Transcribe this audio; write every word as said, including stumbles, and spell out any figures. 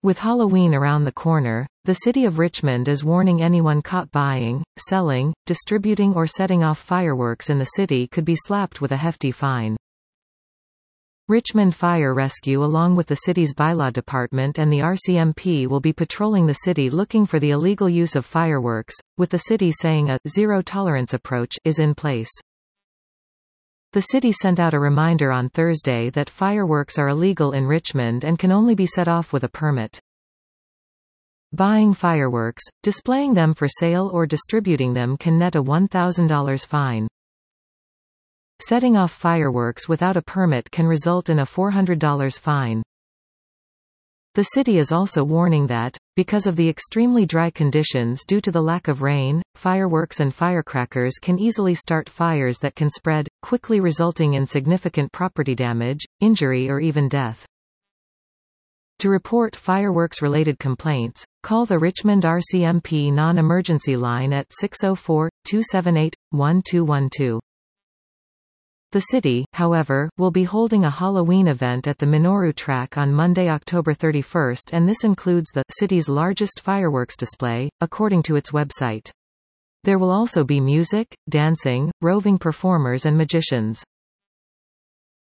With Halloween around the corner, the City of Richmond is warning anyone caught buying, selling, distributing or setting off fireworks in the city could be slapped with a hefty fine. Richmond Fire Rescue along with the city's bylaw department and the R C M P will be patrolling the city looking for the illegal use of fireworks, with the city saying a zero-tolerance approach is in place. The city sent out a reminder on Thursday that fireworks are illegal in Richmond and can only be set off with a permit. Buying fireworks, displaying them for sale or distributing them can net a one thousand dollar fine. Setting off fireworks without a permit can result in a four hundred dollar fine. The city is also warning that, because of the extremely dry conditions due to the lack of rain, fireworks and firecrackers can easily start fires that can spread, quickly resulting in significant property damage, injury or even death. To report fireworks-related complaints, call the Richmond R C M P non-emergency line at six oh four, two seven eight, one two one two. The city, however, will be holding a Halloween event at the Minoru track on Monday, October thirty-first, and this includes the city's largest fireworks display, according to its website. There will also be music, dancing, roving performers and magicians.